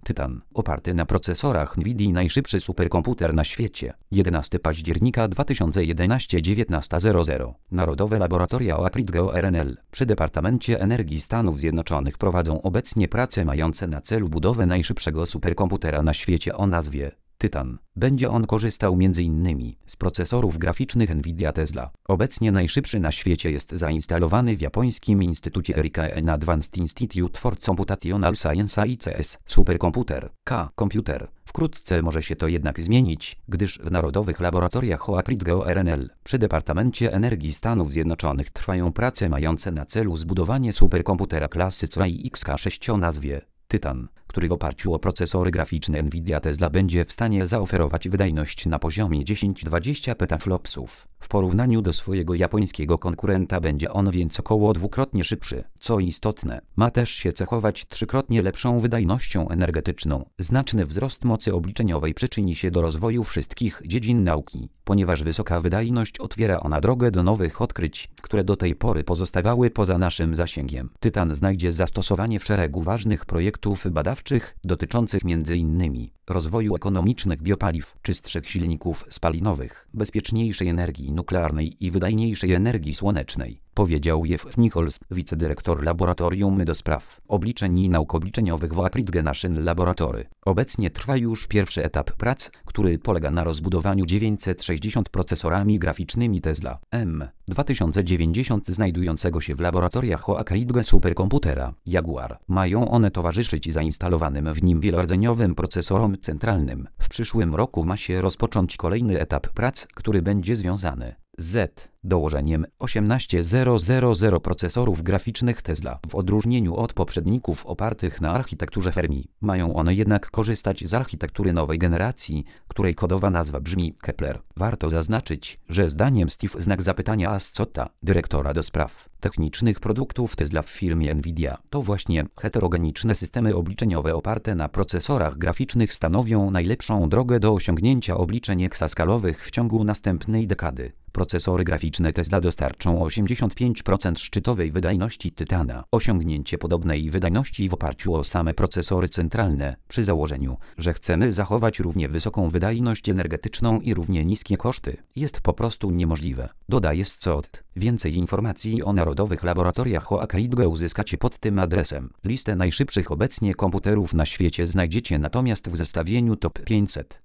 Tytan, oparty na procesorach NVIDIA, najszybszy superkomputer na świecie. 11 października 2011 19:00. Narodowe Laboratoria Oak Ridge ORNL przy Departamencie Energii Stanów Zjednoczonych prowadzą obecnie prace mające na celu budowę najszybszego superkomputera na świecie o nazwie Tytan. Będzie on korzystał m.in. z procesorów graficznych NVIDIA Tesla. Obecnie najszybszy na świecie jest zainstalowany w japońskim Instytucie Ericsson Advanced Institute for Computational Science ICS superkomputer K-komputer. Wkrótce może się to jednak zmienić, gdyż w Narodowych Laboratoriach Oak Ridge ORNL przy Departamencie Energii Stanów Zjednoczonych trwają prace mające na celu zbudowanie superkomputera klasy Cray XK6 o nazwie Tytan, który w oparciu o procesory graficzne NVIDIA Tesla będzie w stanie zaoferować wydajność na poziomie 10-20 petaflopsów. W porównaniu do swojego japońskiego konkurenta będzie on więc około dwukrotnie szybszy. Co istotne, ma też się cechować trzykrotnie lepszą wydajnością energetyczną. Znaczny wzrost mocy obliczeniowej przyczyni się do rozwoju wszystkich dziedzin nauki, ponieważ wysoka wydajność otwiera ona drogę do nowych odkryć, które do tej pory pozostawały poza naszym zasięgiem. Tytan znajdzie zastosowanie w szeregu ważnych projektów badawczych dotyczących m.in. rozwoju ekonomicznych biopaliw, czystszych silników spalinowych, bezpieczniejszej energii nuklearnej i wydajniejszej energii słonecznej, powiedział Jeff Nichols, wicedyrektor Laboratorium do spraw obliczeń i nauk obliczeniowych w Oak Ridge National Laboratory. Obecnie trwa już pierwszy etap prac, który polega na rozbudowaniu 960 procesorami graficznymi Tesla M2090 znajdującego się w laboratoriach Oak Ridge superkomputera Jaguar. Mają one towarzyszyć zainstalowanym w nim wielorodzeniowych procesorom centralnym. W przyszłym roku ma się rozpocząć kolejny etap prac, który będzie związany z dołożeniem 18000 procesorów graficznych Tesla. W odróżnieniu od poprzedników opartych na architekturze Fermi, mają one jednak korzystać z architektury nowej generacji, której kodowa nazwa brzmi Kepler. Warto zaznaczyć, że zdaniem Steve znak zapytania Ascotta, dyrektora do spraw technicznych produktów Tesla w firmie NVIDIA, to właśnie heterogeniczne systemy obliczeniowe oparte na procesorach graficznych stanowią najlepszą drogę do osiągnięcia obliczeń eksaskalowych w ciągu następnej dekady. Procesory graficzne Tesla dostarczą 85% szczytowej wydajności Tytana. Osiągnięcie podobnej wydajności w oparciu o same procesory centralne, przy założeniu, że chcemy zachować równie wysoką wydajność energetyczną i równie niskie koszty, jest po prostu niemożliwe, dodaje Scott. Więcej informacji o Narodowych Laboratoriach Oak Ridge uzyskacie pod tym adresem. Listę najszybszych obecnie komputerów na świecie znajdziecie natomiast w zestawieniu Top 500.